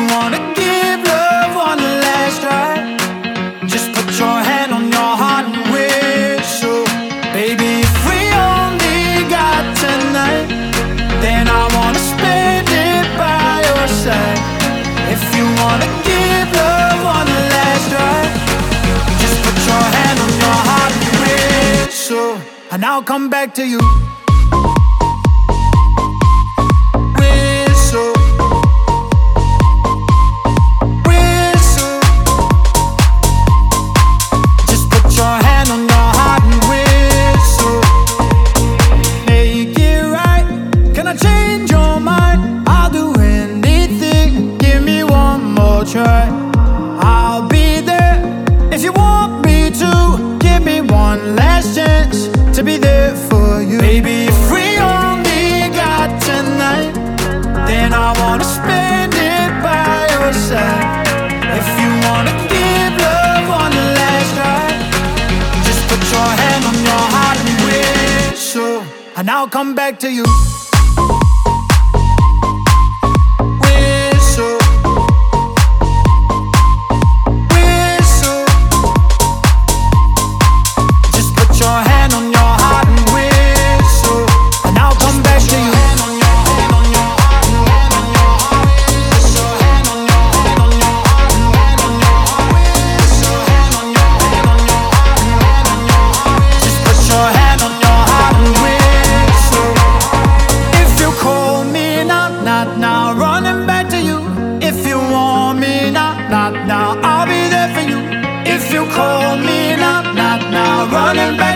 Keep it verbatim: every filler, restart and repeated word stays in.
wanna give love one last try, just put your hand on your heart and whistle. Baby, if we only got tonight, then I wanna spend it by your side. If you wanna give love one last try, just put your hand on your heart and whistle, and I'll come back to you. I'll be there if you want me to. Give me one last chance to be there for you. Baby, if we only got tonight, then I wanna spend it by your side. If you wanna give love one last try, just put your hand on your heart and whistle, and I'll come back to you. Not now, I'll be there for you. If you call me, not, not now, running back.